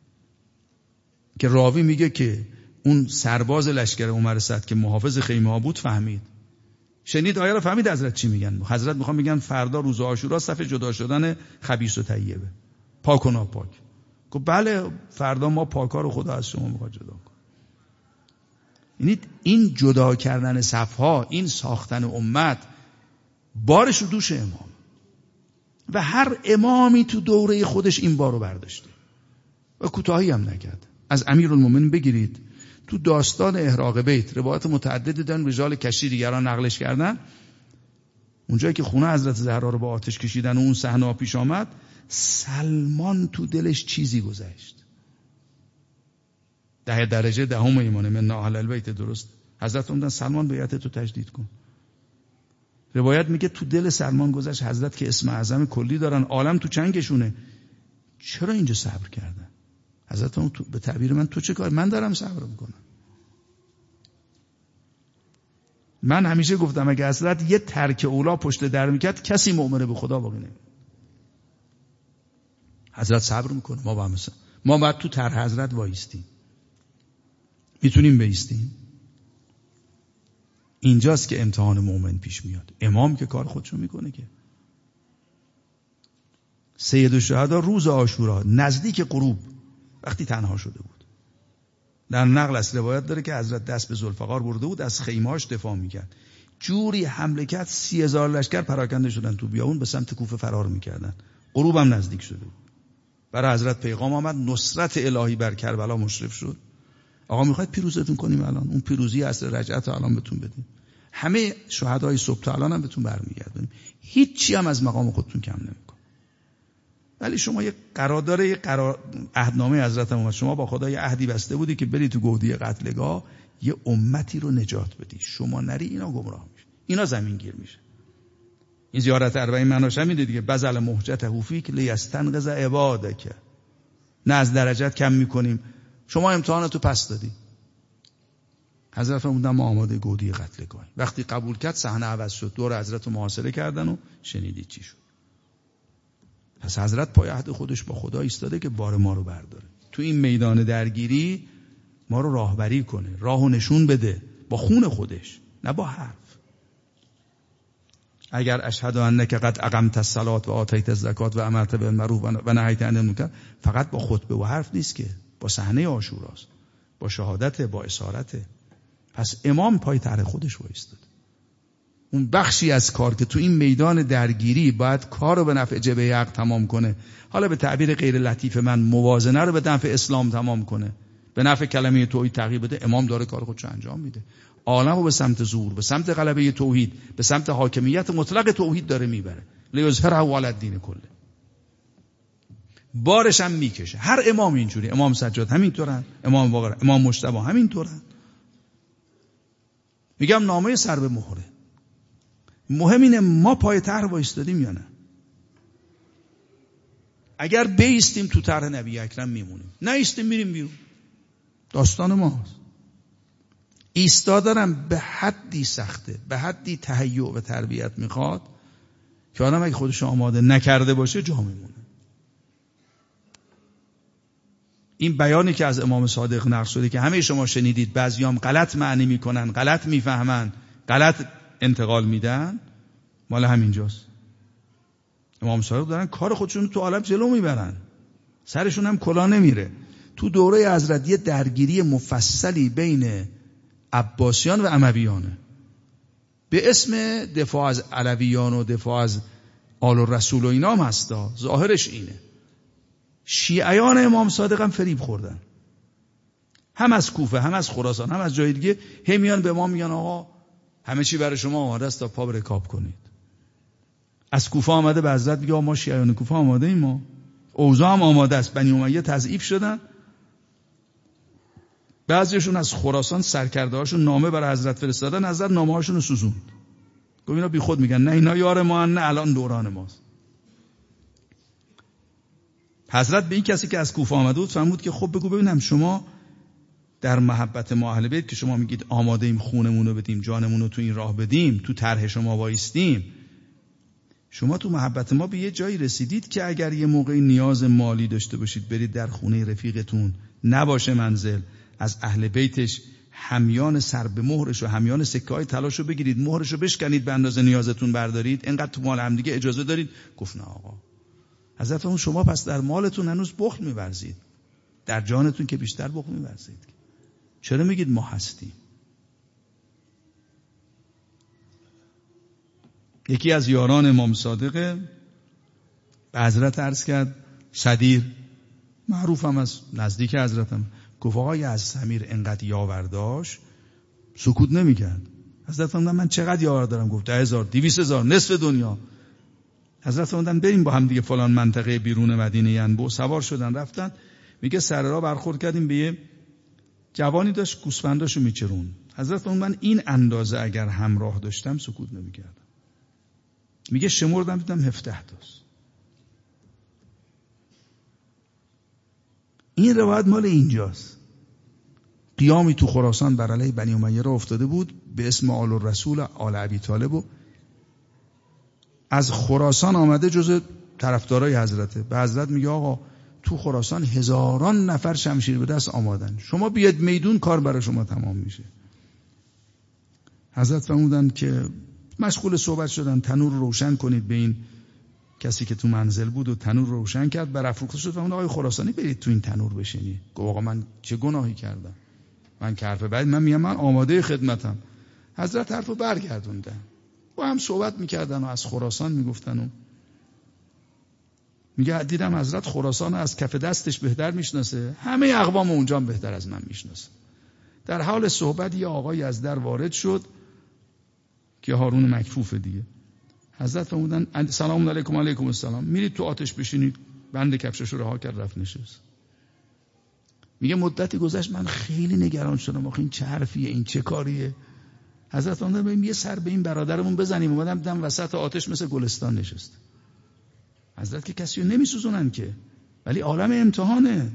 که راوی میگه که اون سرباز لشکر عمر سعد که محافظ خیمه ها بود فهمید، شنید آیه رو، فهمید حضرت چی میگن. حضرت میخوان میگن فردا روز عاشورا صف جدا شدن خبیث و طیبه، پاک و ناپاک. گفت بله فردا ما پاکا رو خدا از شما میخواد جدا کن. یعنی این جدا کردن صفها، این ساختن امت بارش رو دوش امام و هر امامی تو دوره خودش این بارو برداشته و کوتاهی هم نکرد. از امیرالمومنین بگیرید تو داستان احراق بیت روایت متعددی دارن، رجال کشی دیگران نقلش کردن. اونجایی که خونه حضرت زهرا رو با آتش کشیدن و اون صحنه پیش آمد، سلمان تو دلش چیزی گذشت. 10 درجه دهم ایمانه من اهل البیت. درست؟ حضرت اومدن سلمان بیعت تو تجدید کن. روایت میگه تو دل سلمان گذشت حضرت که اسم اعظم کلی دارن، عالم تو چنگشونه، چرا اینجا صبر کردن؟ حضرت اون به تعبیر من تو چه کار؟ من دارم صبر میکنم. من همیشه گفتم اگه حضرت یه ترک اولا پشت در میکرد کسی مؤمن به خدا باقی نمیمونه. حضرت صبر میکنه. ما با مثلا ما باید تو طرح حضرت وایستیم. میتونیم بایستیم؟ اینجاست که امتحان مؤمن پیش میاد. امام که کار خودشو میکنه که. سید الشهدا روز عاشورا نزدیک غروب وقتی تنها شده بود، در نقل از روایت داره که حضرت دست به ذوالفقار برده بود، از خیمه‌اش دفاع میکرد. جوری حمله کرد 30,000 لشکر پراکنده شدن تو بیابون، به سمت کوفه فرار میکردن. غروب هم نزدیک شده بود. برای حضرت پیغام آمد، نصرت الهی بر کربلا مشرف شد. آقا میخواید پیروزتون کنیم الان، اون پیروزی اصل رجعت الان بهتون بدیم. همه شهدای صبح تا الان هم بهتون برمیگردونیم. هیچی هم از مقام خودتون کم نمیکنه. ولی شما یه قرارداد، یه عهدنامه حضرت اومد، شما با خدا یه عهدی بسته بودی که بری تو گودی قتلگاه یه امتی رو نجات بدی. شما نری اینا گمراه میشه، اینا زمین گیر میشه. این زیارت 40 معناش همینه دیگه. بذل مهجته فیک لیستنقذ عبادک. نه از درجات کم میکنیم، شما امتحاناتو پس دادی. حضرت فرمودن ما آماده گودی قتلگاه. وقتی قبول کرد صحنه عوض شد، دور حضرت رو محاصره کردن و شنیدید چی شد. پس حضرت پای عهد خودش با خدا ایستاده که بار ما رو برداره، تو این میدان درگیری ما رو راهبری کنه، راهو نشون بده با خون خودش، نه با حرف. اگر اشهد انک قد اقمت الصلاة و آتیت الزکات و امرت بالمعروف و نهیت عن المنکر فقط با خطبه و حرف نیست که، با صحنه عاشوراست، با شهادت، با اسارت. پس امام پای طرح خودش وایستاد. اون بخشی از کار که تو این میدان درگیری باید کار رو به نفع جبهه حق تمام کنه، حالا به تعبیر غیر لطیف من موازنه رو به نفع اسلام تمام کنه، به نفع کلمه توحید تغییر بده، امام داره کار خودش انجام میده. عالم رو به سمت ظهور، به سمت غلبه توحید، به سمت حاکمیت مطلق توحید داره میبره. لیظهره علی الدین کله. بارش هم میکشه. هر امام اینجوری، امام سجاد همینطورن، امام باقر، امام مجتبی همینطورن. میگم نامه سر به مهره. مهم اینه ما پای طرح وایستادیم یا نه. اگر بیستیم تو طرح نبی اکرم میمونیم، نه ایستیم میریم بیرون. داستان ماست. ایستادنم به حدی سخته، به حدی تهیع و تربیت میخواد که آدم اگه خودش آماده نکرده باشه جا میمونه. این بیانی که از امام صادق نقل شده که همه شما شنیدید، بعضیام غلط معنی میکنن، غلط میفهمن، غلط انتقال میدن، مال همینجاست. امام صادق دارن کار خودشون تو عالم جلو میبرن، سرشون هم کلا نمیره. تو دوره حضرت یه درگیری مفصلی بین عباسیان و امویانه به اسم دفاع از علویان و دفاع از آل الرسول و اینا هم هستا. ظاهرش اینه. شیعیان امام صادق هم فریب خوردن، هم از کوفه، هم از خراسان، هم از جای دیگه. هم میان به ما میگن آقا همه چی برای شما آماده است تا پا به رکاب کنید. از کوفه آمده به حضرت میگه ما شیعیان کوفه آماده ایم، ما اوضاع هم آماده است. بنی امیه تضعیف شدن، بعضیشون از خراسان سرکرده هاشون نامه برای حضرت فرستادن، حضرت نامه هاشون رو سوزوند. گفت اینا بی خود میگن، نه اینا یار ما هن، نه الان دوران ماست. حضرت به این کسی که از کوفه آمده بود فرمود که خب بگو ببینم شما در محبت ما اهل بیت که شما میگید آماده ایم خونمون رو بدیم، جانمون رو تو این راه بدیم، تو طرح شما وایستیم، شما تو محبت ما به یه جایی رسیدید که اگر یه موقعی نیاز مالی داشته باشید برید در خونه رفیقتون، نباشه منزل، از اهل بیتش همیان سر به مهرش و همیان سکه های طلاشو بگیرید، مهرشو بشکنید، به اندازه نیازتون بردارید، اینقدر تو مال هم دیگه اجازه دارید. گفت نه آقا. حضرت اون شما پس در مالتون هنوز بخل می‌ورزید، در جانتون که بیشتر بخل می‌ورزید. چرا میگید ما هستیم؟ یکی از یاران امام صادق به حضرت عرض کرد، صدیر معروفم از نزدیک حضرتم، گفت آقای از سمیر انقدر یاور داشت سکوت نمی‌کرد. حضرت فرمودن من چقدر یاور دارم؟ گفت 10,000 200,000 نصف دنیا. حضرت فرمودن بریم با هم دیگه فلان منطقه بیرون مدینه ینبو. سوار شدن رفتن. میگه سر راه برخورد کردیم به یه جوانی داشت گوسفنداشو میچرون. حضرت فرمودن من این اندازه اگر همراه داشتم سکوت نمی‌کردم. میگه شمردم دیدم 17 تاست. این روایت مال اینجاست. قیامی تو خراسان بر علیه بنی امیه را افتاده بود به اسم آل الرسول آل ابی طالب و از خراسان آمده جز طرفدارای حضرته. به حضرت میگه آقا تو خراسان هزاران نفر شمشیر به دست آمادن، شما بیاد میدون کار برای شما تمام میشه. حضرت فرمودن که مشغول صحبت شدن، تنور رو روشن کنید به این کسی که تو منزل بود و تنور رو روشن کرد، برافروخته شد. فرمود آقای خراسانی برید تو این تنور بشینی. گفت آقا من چه گناهی کردم؟ من که حرف بعد من میگم من آماده خدمتم. حضرت حرفو برگردوندن. با هم صحبت میکردن و از خراسان میگفتن و میگه دیدم حضرت خراسان از کف دستش بهتر میشناسه، همه اقوام اونجا هم بهتر از من میشناسه. در حال صحبت یه آقایی از در وارد شد که هارون مکفوف دیگه. حضرت فرمودن سلام علیکم. علیکم السلام. میرید تو آتش بشینید. بند کفشش رو رها کرد رفت نشست. میگه مدتی گذشت من خیلی نگران شدم آخه این چه حرفیه، این چه کاریه. حضرت فرمودن بریم یه سر به این برادرمون بزنیم. اومدم دیدم وسط آتش مثل گلستان نشست. حضرت که کسی رو نمیسوزونن که، ولی عالم امتحانه.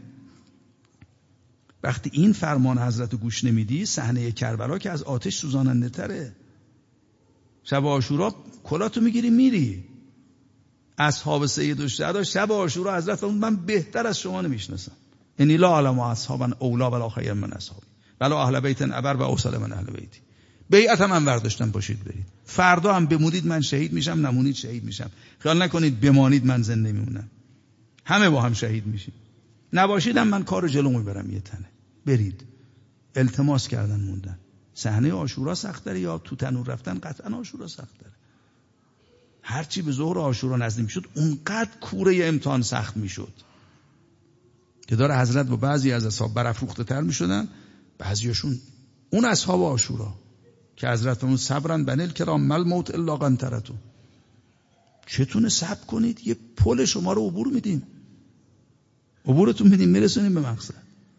وقتی این فرمان حضرت گوش نمیدی، صحنه کربلا که از آتش سوزاننده تره. شب عاشورا کلاتو میگیری میری. اصحاب سید الشهدا شب عاشورا حضرت فرمود من بهتر از شما نمیشناسم. انی لا علم اصحابا اولا ولا خیر من اصحابی ولا اهل بیت ابر و اوصل من اهل بیتی. بیعت هم انور داشتم باشید برید. فردا هم بمونید من شهید میشم، نمونید شهید میشم. خیال نکنید بمانید من زنده میمونم. همه با هم شهید میشیم. نباشیدم من کار جلو میبرم یه تنه. برید. التماس کردن موندن. صحنه عاشورا سخت‌تره یا تو تنور رفتن؟ قطعا عاشورا سخت‌تره. هرچی به ظهر عاشورا نزدیک میشد اونقدر کوره امتحان سخت میشد که داره حضرت با بعضی از اصحاب برافروخته تر میشدن، بعضیاشون اون اصحاب عاشورا که حضرت فرمود صبرن بنل کرام مل موت الا قنطرتو. چتونه صبر کنید؟ یه پل شما رو عبور میدیم، عبورتون میدیم میرسونیم به مقصد.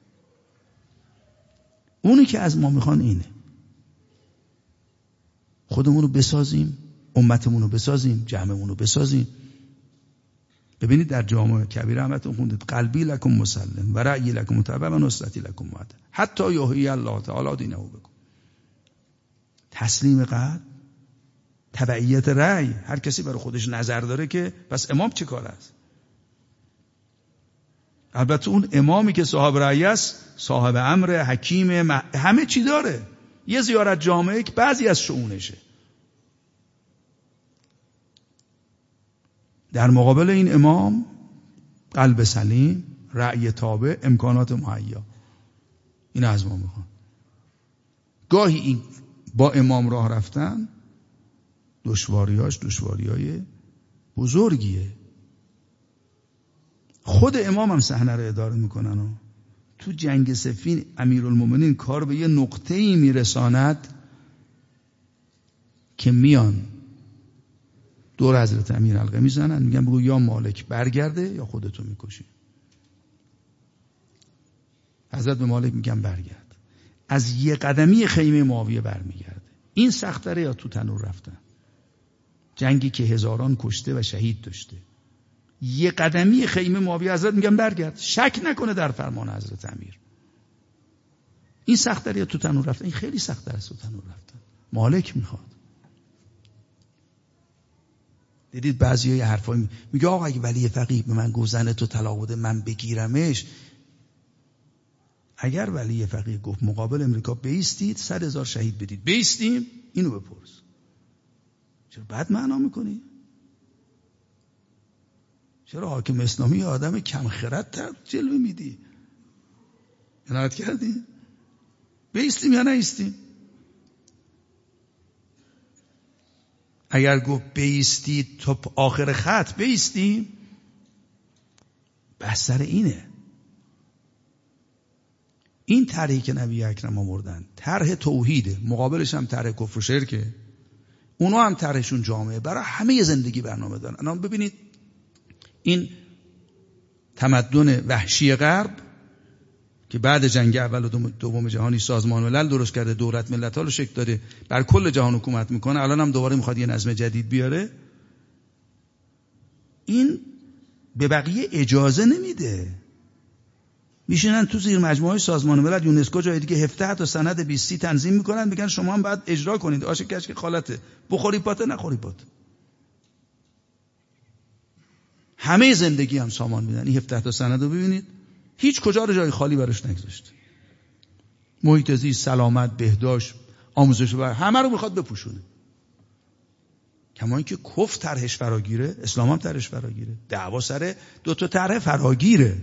اونی که از ما میخوان اینه خودمون رو بسازیم، امتمون رو بسازیم، جمعمون رو بسازیم. ببینید در جامعه کبیر رحمتون خوندید قلبی لکم مسلم و رأیی لکم متبع و نصرتی لکم معد حتی یحیی الله تعالی دینه بکن. تسلیم قلب، تبعیت رأی. هر کسی برای خودش نظر داره که پس امام چه کار است؟ البته اون امامی که صاحب رأی است صاحب امر، حکیم، همه چی داره. یه زیارت جامعه که بعضی از شؤونشه. در مقابل این امام قلب سلیم، رأی تابع، امکانات مهیا. این از ما میخوان. گاهی این با امام راه رفتن دشواریاش دشواریای بزرگیه. خود امام هم صحنه رو اداره میکنن و تو جنگ صفین امیرالمومنین کار به یه نقطه‌ای میرساند که میان دور حضرت امیر حلقه میزنن، میگن بگو یا مالک برگرده یا خودتو میکشی. حضرت به مالک میگن برگرد. از یه قدمی خیمه معاویه برمیگرده. این سخت‌تره یا تو تنور رفتن؟ جنگی که هزاران کشته و شهید داشته. یه قدمی خیمه معاویه حضرت میگن برگرد، شک نکنه در فرمان حضرت امیر. این سخت‌تره یا تو تنور رفتن؟ این خیلی سخت‌تره از تو تنور رفتن. مالک میخواد. دیدید بعضیای حرفایی میگه آقا اگه ولی فقیه به من گفت زن تو طلاق بده من بگیرمش. اگر ولی فقیه گفت مقابل امریکا بیستید 100,000 شهید بدید، بیستیم، اینو بپرس. چرا بد معنا میکنی؟ چرا حاکم اسلامی آدم کم خرد تر جلوه میدی؟ عنایت کردی؟ بیستیم یا نیستیم؟ اگر گفت بیستید تا آخر خط بیستیم، بس سر اینه. این طرحی که نبی اکرم آوردن طرح توحیده، مقابلش هم طرح کفر و شرکه. اونا هم طرحشون جامعه برای همه زندگی برنامه دارن. الان ببینید این تمدن وحشی غرب که بعد جنگ اول و دوم جهانی سازمان ملل درست کرده، دولت ملت‌ها رو شکل داده، بر کل جهان حکومت میکنه، الان هم دوباره میخواد یه نظم جدید بیاره. این به بقیه اجازه نمیده. میشینن تو زیر مجموعه سازمان ملل، یونسکو، جای دیگه 17 تا سند 20 تنظیم میکنن، میگن شما هم باید اجرا کنید. آش کشک خالته، بخوری پاته نخوری پاته. همه زندگی هم سامان میدن. این 17 تا سند رو ببینید، هیچ کجا رو جای خالی براش نگذاشته. محیط زیست، سلامت، بهداشت، آموزش و همه رو میخواد بپوشونه. کما اینکه کفر طرحش فراگیره، اسلام هم طرحش فراگیره. دعوا سر دو تا طرح فراگیره.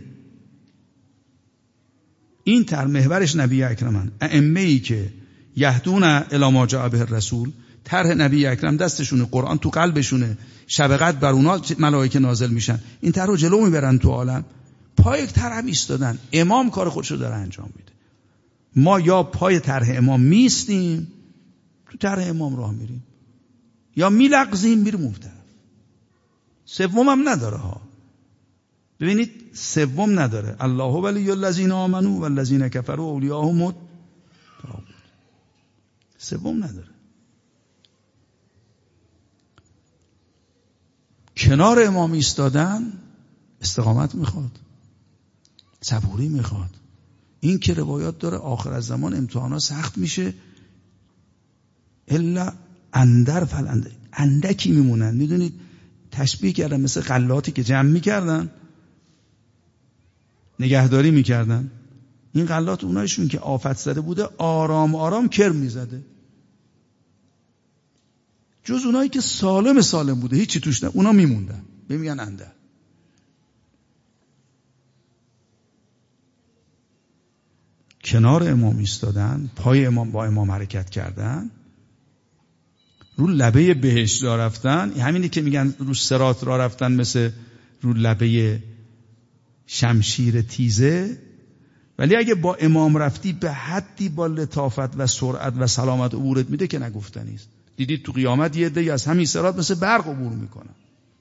این طرح محورش نبی اکرمن. ائمه‌ای که یهدون الی ما جاء به الرسول، طرح نبی اکرم دستشونه، قرآن تو قلبشونه، شب قدر بر اونا ملائکه نازل میشن. این طرح رو جلو میبرن تو عالم. پای طرح ایستادن. امام کار خودشو داره انجام میده. ما یا پای طرح امام میستیم، تو طرح امام راه میریم، یا میلغزیم میریم اون طرف. سوم هم نداره ها. ببینید سوم نداره. الله ولی الذین آمنوا والذین کفروا اولیاءهم الطاغوت. سوم نداره. کنار امام ایستادن استقامت میخواد، صبوری میخواد. این که روایات داره آخر از زمان امتحانا سخت میشه، الا اندر فلنده، اندکی میمونن. میدونید تشبیه کردن مثل غلاتی که جمع میکردن، نگهداری میکردن. این غلات اونایشون که آفت زده بوده آرام آرام کرم میزده. جز اونایی که سالم بوده، هیچی توش نه، اونا میموندن، میگن اندر. کنار امام ایستادن، پای امام، با امام حرکت کردن، رو لبه بهشت راه رفتن. همینی که میگن رو صراط راه رفتن مثل رو لبه شمشیر تیزه. ولی اگه با امام رفتی به حدی با لطافت و سرعت و سلامت عبورت میده که نگفتنیست. دیدید تو قیامت یه عده از همین صراط مثل برق عبور میکنن.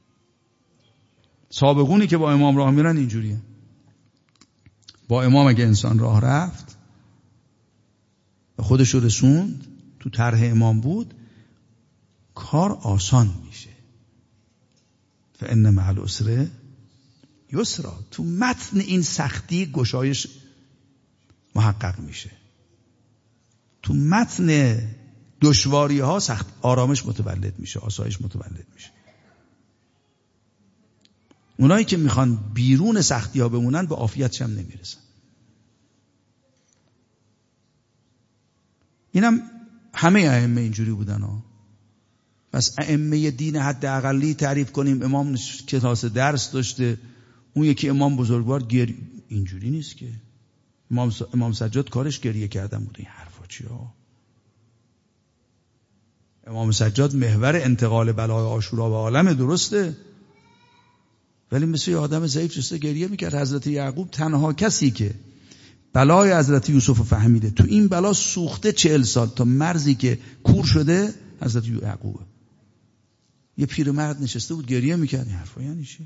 سابقونی که با امام راه میرن اینجوریه. با امام اگه انسان راه رفت و خودش رو رسوند، تو طرح امام بود، کار آسان میشه. فإن مع العسر یسرا. تو متن این سختی گشایش محقق میشه. تو متن دشواری ها سخت آرامش متولد میشه، آسایش متولد میشه. اونایی که میخوان بیرون سختی ها بمونن به عافیتش هم نمیرسن. اینم همه ائمه اینجوری بودن ها. پس ائمه دین حداقلی تعریف کنیم، امام کلاس درس داشته، اون یکی امام بزرگوار اینجوری نیست که. امام سجاد کارش گریه کردن بود. این حرفا چیه؟ امام سجاد محور انتقال بلای عاشورا به عالم، درسته، ولی مثل یه آدم ضعیف جسته گریه میکرد. حضرت یعقوب تنها کسی که بلای حضرت یوسف فهمیده، تو این بلا سوخته 40 سال تا مرزی که کور شده، حضرت یعقوب. یه پیرمرد نشسته بود گریه میکرد. این حرفا یعنی چی؟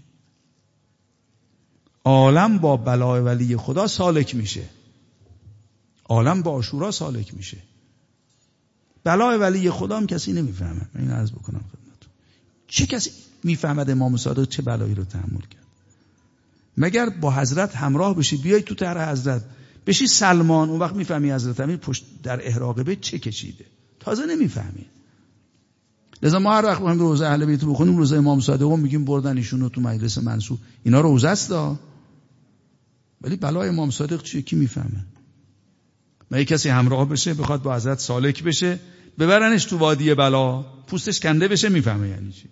عالم با بلای ولی خدا سالک میشه، عالم با عاشورا سالک میشه. بلای ولی خدا هم کسی نمیفهمه. من این عرض بکنم خدمتتون. چه کسی میفهمد امام صادق چه بلایی رو تحمل کرد؟ مگر با حضرت همراه بشی، بیای تو طرح حضرت بشی سلمان، اون وقت میفهمی حضرت امیر پشت در احراقبه چه کشیده. تازه نمیفهمی. لذا ما هر وقت میگیم روزه اهل بیت بخونیم، روزه امام صادق میگیم بردن ایشونو تو مجلس منصور. اینا روزه است ها. ولی بلای امام صادق چیه کی میفهمه؟ مگه کسی همراه بشه بخواد با حضرت سالک بشه، ببرنش تو وادی بلا، پوستش کنده بشه، میفهمه یعنی چی؟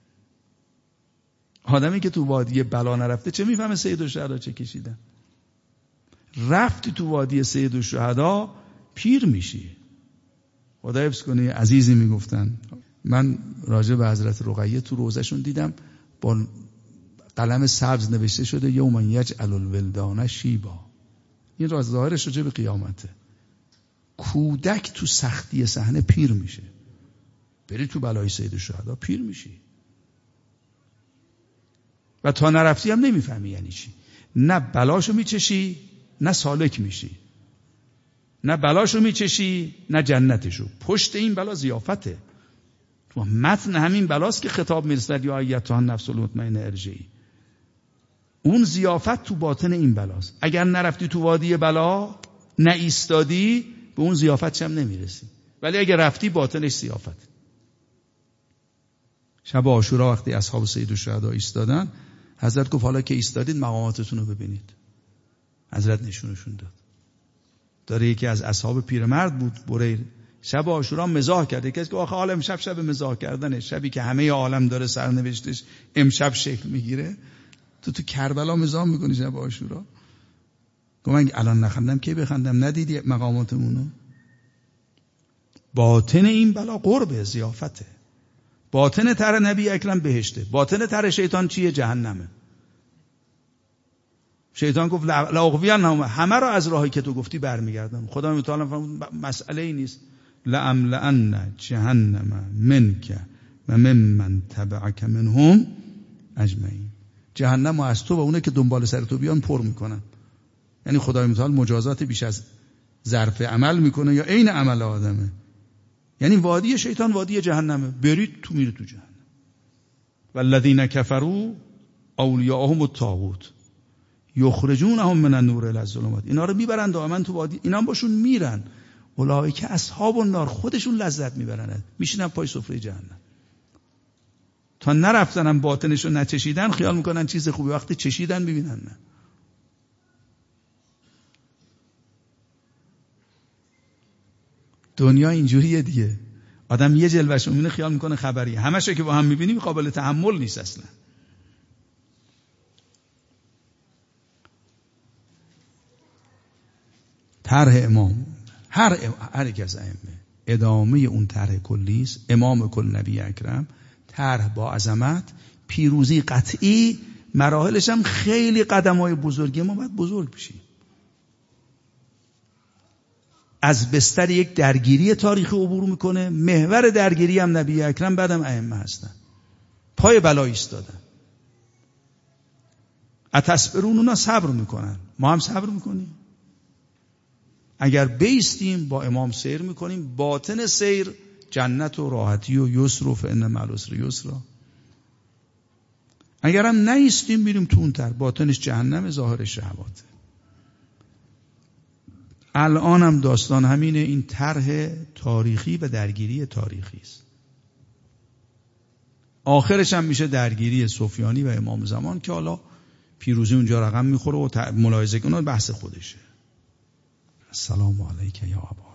آدمی که تو وادی بلا نرفته چه میفهمه سید الشهدا چه کشیدن؟ رفتی تو وادی سید الشهدا پیر میشی. خدا حفظ کنه. عزیزی میگفتن، من راجع به حضرت رقیه تو روزشون دیدم با قلم سبز نوشته شده یوم یجعل الولدان شیبا. این راز ظاهرش راجع به قیامته. کودک تو سختی صحنه پیر میشه. بری تو بلای سید الشهدا پیر میشی. و تا نرفتی هم نمیفهمی یعنی چی. نه بلاشو میچشی نه سالک میشی. نه بلاشو میچشی نه جنتشو. پشت این بلا ضیافته. تو متن همین بلاست که خطاب میرسد یا ایتها النفس المطمئنه ارجعی. اون ضیافت تو باطن این بلاست. اگر نرفتی تو وادی بلا، نه ایستادی، به اون ضیافت هم نمیرسی. ولی اگر رفتی باطنش ضیافت. شب عاشورا وقتی اصحاب سید الشهدا ایستادن، حضرت گفت حالا که ایستادید مقاماتتون رو ببینید. حضرت نشونشون داد. داره یکی از اصحاب پیرمرد بود، بریر، شب عاشورا مزاح کرد. کسی که آخه حال امشب شب مزاح کردنه، شبی که همه عالم داره سرنوشتش امشب شکل میگیره، تو کربلا مزاح میکنی شب عاشورا؟ گفت من الان نخندم کی بخندم؟ ندیدی مقاماتمونو؟ باطن این بلا قرب ضیافته. باطن تر نبی اکرم بهشته، باطن تر شیطان چیه؟ جهنمه. شیطان گفت لاغویان همه رو از راهی که تو گفتی برمیگردم. خدا متعال فرمود مسئله ای نیست. لأملأن جهنم منک و ممن تبعک منهم اجمعین. جهنم از تو و اونه که دنبال سر تو بیان پر میکنن. یعنی خدای متعال مجازات بیش از ظرف عمل میکنه یا عین عمل آدمه. یعنی وادی شیطان وادی جهنمه، برید تو میره تو جهنم. والذین کفروا اولیاءهم الطاغوت یخرجونهم من النور الی الظلمات. اینا رو میبرن دائما تو وادی، اینا هم باشون میرن. اولئک اصحاب النار، خودشون لذت میبرن، میشینن پای سفره جهنم. تا نرفتنم باطنشو نچشیدن خیال میکنن چیز خوبی، وقتی چشیدن میبینن نه. دنیا اینجوریه دیگه. آدم یه جلوه‌شو میبینه خیال میکنه خبری، همه‌شو که با هم میبینیم قابل تحمل نیست اصلا. طرح امام هر یک از ائمه ادامه اون طرح کلی است. امام کل نبی اکرم، طرح با عظمت، پیروزی قطعی، مراحلش هم خیلی قدم‌های بزرگی. ما باید بزرگ بشیم. از بستر یک درگیری تاریخی عبور میکنه، محور درگیری هم نبی اکرم، بعدم ائمه هستن، پای بلا ایستادن. اتصبرون، اونا صبر میکنن، ما هم صبر میکنیم. اگر بیستیم با امام سیر میکنیم، باطن سیر جنت و راحتی و یسر و فإن مع العسر یسرا. اگر هم نیستیم میریم تو اون تر، باطنش جهنم، ظاهرش شهواته. الان هم داستان همینه، این طرح تاریخی و درگیری تاریخی است. آخرش هم میشه درگیری سفیانی و امام زمان که حالا پیروزی اونجا رقم میخوره و ملاحظه کنه، بحث خودشه. السلام علیک یا ابا